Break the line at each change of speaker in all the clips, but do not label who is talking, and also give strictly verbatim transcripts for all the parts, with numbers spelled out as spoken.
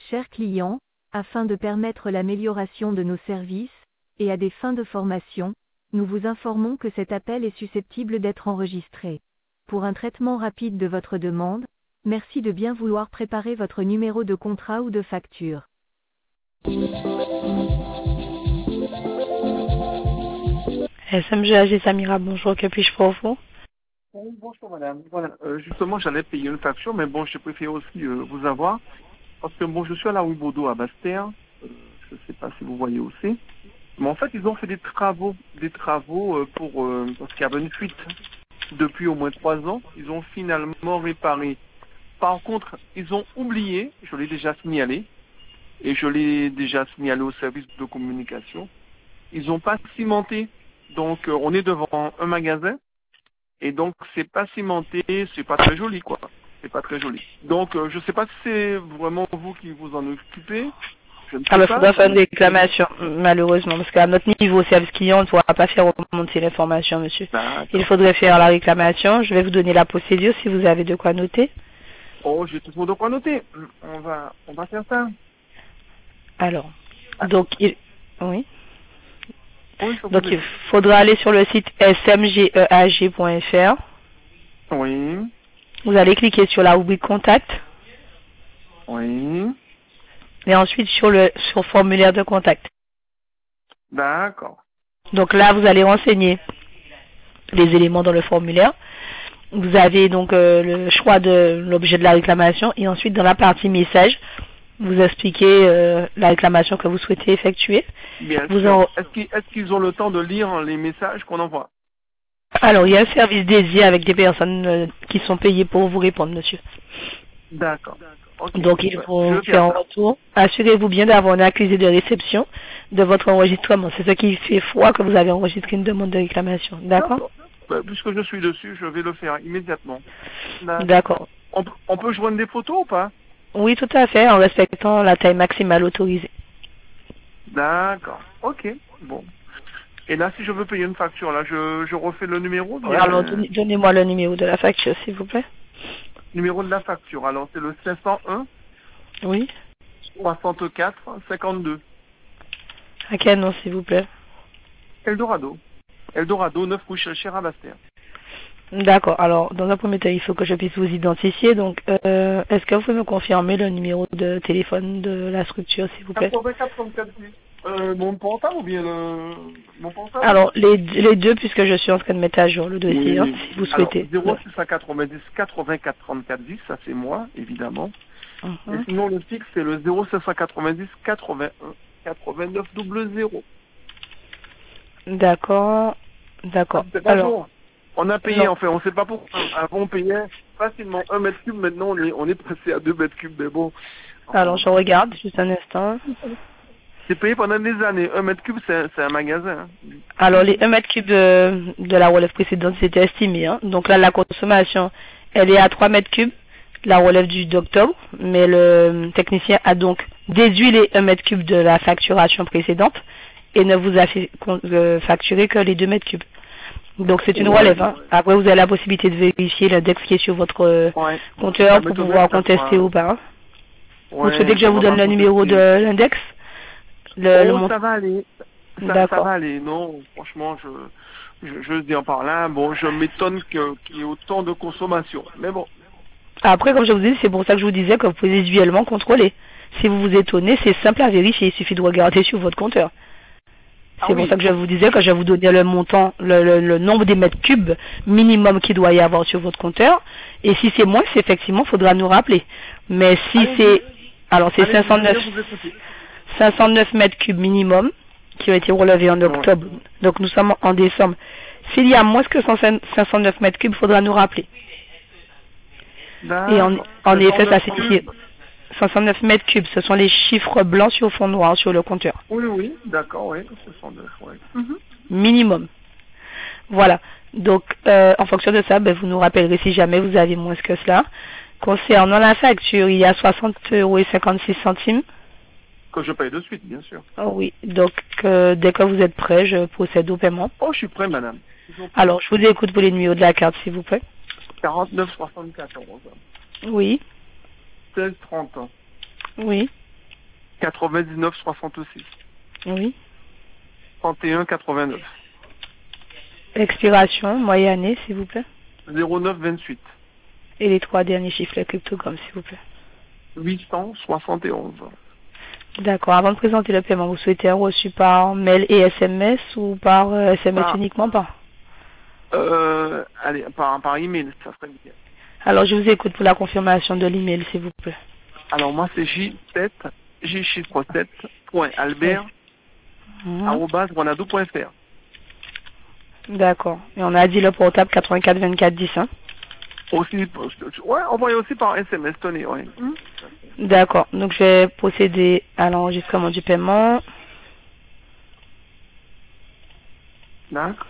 Chers clients, afin de permettre l'amélioration de nos services, et à des fins de formation, nous vous informons que cet appel est susceptible d'être enregistré. Pour un traitement rapide de votre demande, merci de bien vouloir préparer votre numéro de contrat ou de facture.
S M G A G Samira, bonjour, que puis-je pour vous?
Oui, bonjour madame. Voilà, euh, justement j'allais payer une facture, mais bon, je préfère aussi euh, vous avoir, parce que bon, je suis à la rue Baudot à Basse-Terre, euh, je ne sais pas si vous voyez aussi, mais en fait ils ont fait des travaux, des travaux euh, pour, euh, parce qu'il y avait une fuite depuis au moins trois ans, ils ont finalement réparé. Par contre, ils ont oublié, je l'ai déjà signalé, et je l'ai déjà signalé au service de communication, ils n'ont pas cimenté, donc euh, on est devant un magasin, et donc c'est pas cimenté, c'est pas très joli quoi. C'est pas très joli. Donc euh, je sais pas si c'est vraiment vous qui vous en occupez. Je ne sais
Ah bah,
pas.
faudra faire une réclamation, malheureusement, parce qu'à notre niveau, service client, on ne pourra pas faire remonter l'information, monsieur. Il faudrait faire la réclamation. Je vais vous donner la procédure si vous avez de quoi noter.
Oh, j'ai tout de quoi noter. On va, on va faire ça.
Alors, donc, il... oui.
Oui,
donc il faudra aller sur le site s m g e a g point f r.
Oui.
Vous allez cliquer sur la rubrique contact.
Oui.
Et ensuite sur le sur formulaire de contact.
D'accord.
Donc là, vous allez renseigner les éléments dans le formulaire. Vous avez donc euh, le choix de l'objet de la réclamation et ensuite dans la partie message, vous expliquez euh, la réclamation que vous souhaitez effectuer.
Bien
vous
sûr.
En...
Est-ce qu'ils, est-ce qu'ils ont le temps de lire les messages qu'on envoie?
Alors, il y a un service dédié avec des personnes euh, qui sont payées pour vous répondre, monsieur.
D'accord. Okay.
Donc, ils vont
ouais,
faire un retour. Assurez-vous bien d'avoir un accusé de réception de votre enregistrement. C'est ce qui fait foi que vous avez enregistré une demande de réclamation. D'accord?
Bah, puisque je suis dessus, je vais le faire immédiatement.
D'accord.
On, on peut joindre des photos ou pas?
Oui, tout à fait, en respectant la taille maximale autorisée.
D'accord. Ok. Bon. Et là, si je veux payer une facture, là, je, je refais le numéro bien...
Alors, donnez-moi le numéro de la facture, s'il vous plaît.
Numéro de la facture. Alors, c'est le cinq cent un.
Oui.
soixante-quatre cinquante-deux.
À quel nom, s'il vous plaît?
Eldorado. Eldorado, neuf rue chez Basse-Terre.
D'accord. Alors, dans un premier temps, il faut que je puisse vous identifier. Donc, euh, est-ce que vous pouvez me confirmer le numéro de téléphone de la structure, s'il vous plaît?
quatre-vingt-quatre trente-quatre. Euh, mon portable ou bien le... mon portable?
Alors, les, les deux, puisque je suis en train de mettre à jour le dossier,
oui.
hein, si vous souhaitez.
Alors, zéro six cent quatre-vingt-dix quatre-vingt-quatre trente-quatre dix, ça c'est moi, évidemment. Uh-huh. Et sinon, le fixe, c'est le zéro cinq cent quatre-vingt-dix quatre-vingt-un quatre-vingt-neuf zéro.
D'accord. D'accord.
Ah,
alors,
jour. On a payé,
non.
enfin, on ne sait pas pourquoi. Avant, on payait facilement un mètre cube. Maintenant, on est, on est passé à deux mètres cubes. Mais bon.
Alors, je regarde juste un instant.
C'est payé pendant des années. Un mètre cube, c'est, c'est un magasin. Hein.
Alors, les un mètre cube de, de la relève précédente, c'était estimé. Hein. Donc là, la consommation, elle est à trois mètres cubes, la relève du d'octobre. Mais le technicien a donc déduit les un mètre cube de la facturation précédente et ne vous a fait euh, facturer que les deux mètres cubes. Donc c'est une relève. Hein. Après, vous avez la possibilité de vérifier l'index qui est sur votre euh,
ouais.
compteur pour pouvoir contester ou pas. Hein. Ouais, vous souhaitez que je vous donne le numéro de l'index?
Le, oh, le ça va aller. Ça, ça va aller. Non, franchement, je, je, je dis en par là, bon, je m'étonne que, qu'il y ait autant de consommation. Mais bon.
Après, comme je vous dis, c'est pour ça que je vous disais que vous pouvez visuellement contrôler. Si vous vous étonnez, c'est simple à vérifier. Il suffit de regarder sur votre compteur. C'est ah, pour oui. ça que je vous disais que je vais vous donner le montant, le, le, le nombre des mètres cubes minimum qu'il doit y avoir sur votre compteur. Et si c'est moins, c'est effectivement, il faudra nous rappeler. Mais si Allez, c'est, alors c'est cinq cent neuf, cinq cent neuf mètres cubes minimum qui ont été relevés en octobre. Ouais. Donc nous sommes en décembre. S'il y a moins que cinq cent neuf mètres cubes, il faudra nous rappeler. Et en, en effet, ça signifie cinq cent neuf mètres cubes, ce sont les chiffres blancs sur fond noir sur le compteur.
Oui, oui, d'accord, oui, cinq cent neuf, oui. Mm-hmm.
Minimum. Voilà. Donc, euh, en fonction de ça, ben, vous nous rappellerez si jamais vous avez moins que cela. Concernant la facture, il y a soixante euros et cinquante-six centimes.
Que je paye de suite, bien sûr.
Oh, oui. Donc, euh, dès que vous êtes prêt, je procède au paiement.
Oh, je suis prêt, madame.
Alors, je vous écoute pour les numéros de la carte, s'il vous plaît.
quarante-neuf soixante-quatorze.
Oui.
seize trente.
Oui.
quatre-vingt-dix-neuf soixante-six.
Oui.
trente et un quatre-vingt-neuf.
Expiration, moyenne année, s'il vous plaît.
zéro neuf vingt-huit.
Et les trois derniers chiffres, les cryptogrammes, s'il vous plaît.
huit cent soixante et onze.
D'accord. Avant de présenter le paiement, vous souhaitez un reçu par mail et S M S ou par euh, S M S
Par-
uniquement pas?
Euh, allez, par, par email, ça serait bien.
Alors, je vous écoute pour la confirmation de l'email, s'il vous plaît.
Alors moi c'est J sept, J chiffre sept, point Albert,
Mhm.
arobase wanadoo point F R.
D'accord. Et on a dit le portable quatre-vingt-quatre vingt-quatre dix, hein?
Aussi, ouais, envoyez aussi par S M S, tenez, ouais. Hmm.
D'accord. Donc, je vais procéder à l'enregistrement du paiement.
D'accord.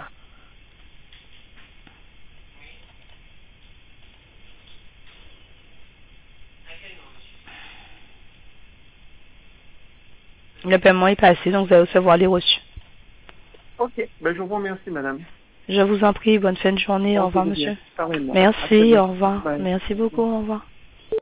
Le paiement est passé, donc vous allez recevoir les reçus.
Ok, ben je vous remercie madame.
Je vous en prie, bonne fin de journée. Au revoir,
Portez-vous bien.
monsieur.
Pareillement. À très
Merci,
bientôt.
au revoir.
Bye.
Merci beaucoup, au revoir.